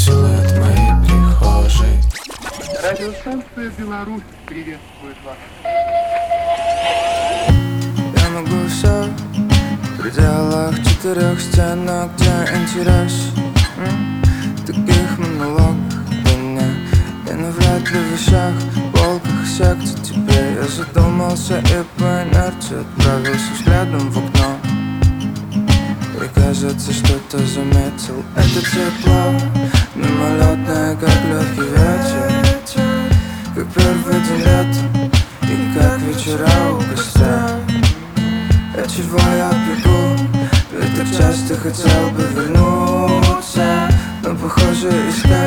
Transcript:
силуэт моей прихожей. Радиостанция «Беларусь» приветствует вас. Я могу все в пределах четырех стенок, где интерес в таких монологах меня. Я навряд ли в вещах, полках, секций тебе. Я задумался и по инерции отправился взглядом в окно. И кажется, что-то заметил. Это тепло, мимолетное, как легкий ветер, как первый день лета и как вечера у костра. А чего я бегу? Ведь так часто хотел бы вернуться, но похоже искать